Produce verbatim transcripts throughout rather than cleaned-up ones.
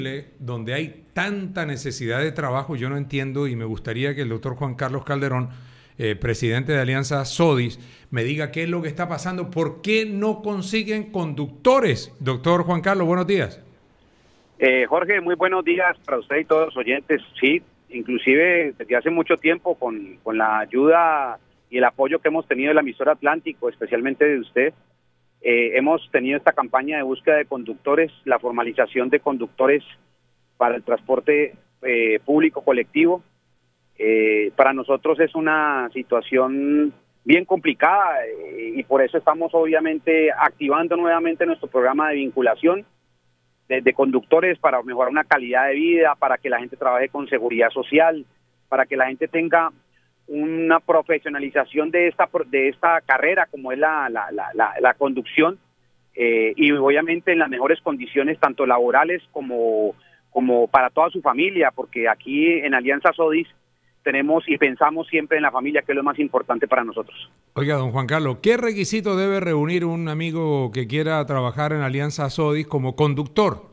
donde hay tanta necesidad de trabajo, yo no entiendo y me gustaría que el doctor Juan Carlos Calderón, eh, presidente de Alianza SODIS, me diga qué es lo que está pasando, por qué no consiguen conductores. Doctor Juan Carlos, buenos días. Eh, Jorge, muy buenos días para usted y todos los oyentes. Sí, inclusive desde hace mucho tiempo con, con la ayuda y el apoyo que hemos tenido de la emisora Atlántico, especialmente de usted, eh, hemos tenido esta campaña de búsqueda de conductores, la formalización de conductores para el transporte eh, público colectivo. Eh, para nosotros es una situación bien complicada eh, y por eso estamos obviamente activando nuevamente nuestro programa de vinculación de, de conductores para mejorar una calidad de vida, para que la gente trabaje con seguridad social, para que la gente tenga una profesionalización de esta de esta carrera como es la, la, la, la, la conducción eh, y obviamente en las mejores condiciones tanto laborales como, como para toda su familia, porque aquí en Alianza SODIS tenemos y pensamos siempre en la familia, que es lo más importante para nosotros. Oiga, don Juan Carlos, ¿qué requisito debe reunir un amigo que quiera trabajar en Alianza SODIS como conductor?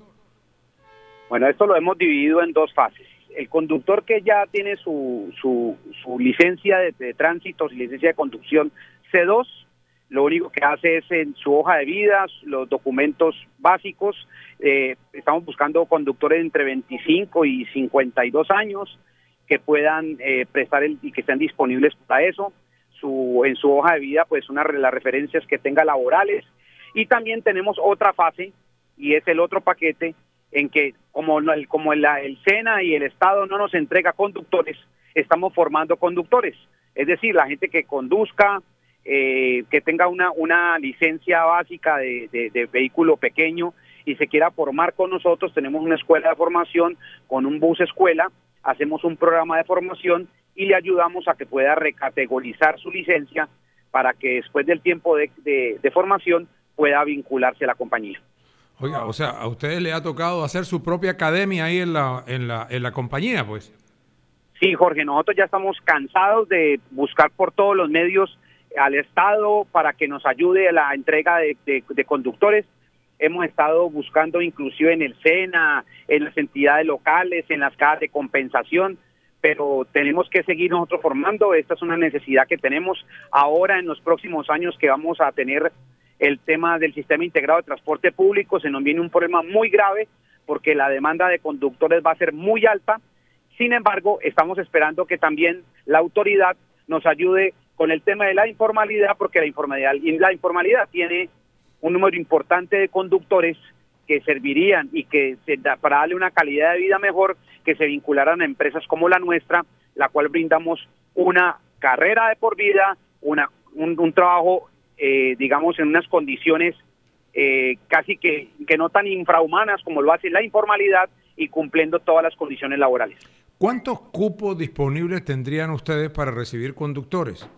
Bueno, esto lo hemos dividido en dos fases. El conductor que ya tiene su, su, su licencia de, de tránsito, su licencia de conducción C dos, lo único que hace es en su hoja de vida, los documentos básicos. Eh, estamos buscando conductores entre veinticinco y cincuenta y dos años que puedan eh, prestar el, y que estén disponibles para eso. Su, en su hoja de vida, pues una las referencias que tenga laborales. Y también tenemos otra fase, y es el otro paquete, en que como el, como el, el SENA y el Estado no nos entrega conductores, estamos formando conductores. Es decir, la gente que conduzca, eh, que tenga una, una licencia básica de, de, de vehículo pequeño y se quiera formar con nosotros, tenemos una escuela de formación con un bus escuela, hacemos un programa de formación y le ayudamos a que pueda recategorizar su licencia para que después del tiempo de, de, de formación pueda vincularse a la compañía. Oiga, o sea, a ustedes le ha tocado hacer su propia academia ahí en la, en la, en la compañía, pues. Sí, Jorge, nosotros ya estamos cansados de buscar por todos los medios al Estado para que nos ayude a la entrega de, de, de conductores. Hemos estado buscando inclusive en el SENA, en las entidades locales, en las cajas de compensación, pero tenemos que seguir nosotros formando. Esta es una necesidad que tenemos ahora en los próximos años que vamos a tener el tema del sistema integrado de transporte público. Se nos viene un problema muy grave porque la demanda de conductores va a ser muy alta. Sin embargo, estamos esperando que también la autoridad nos ayude con el tema de la informalidad, porque la informalidad, la informalidad tiene un número importante de conductores que servirían y que se da, para darle una calidad de vida mejor, que se vincularan a empresas como la nuestra, la cual brindamos una carrera de por vida, una un, un trabajo Eh, digamos, en unas condiciones eh, casi que, que no tan infrahumanas como lo hace la informalidad y cumpliendo todas las condiciones laborales. ¿Cuántos cupos disponibles tendrían ustedes para recibir conductores?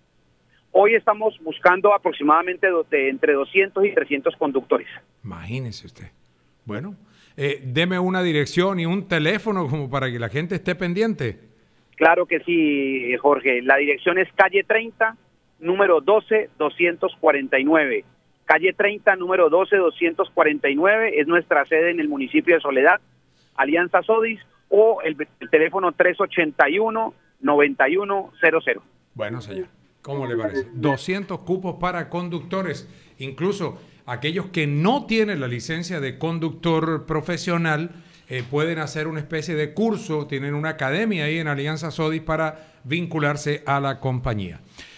Hoy estamos buscando aproximadamente de entre doscientos y trescientos conductores. Imagínese usted. Bueno, eh, deme una dirección y un teléfono como para que la gente esté pendiente. Claro que sí, Jorge. La dirección es calle treinta, número doce doscientos cuarenta y nueve. Calle treinta, número doce doscientos cuarenta y nueve, es nuestra sede en el municipio de Soledad, Alianza SODIS, o el, el teléfono tres ochenta y uno, noventa y uno cero cero. Bueno, señor, ¿cómo le parece? doscientos cupos para conductores, incluso aquellos que no tienen la licencia de conductor profesional, eh, pueden hacer una especie de curso, tienen una academia ahí en Alianza SODIS para vincularse a la compañía.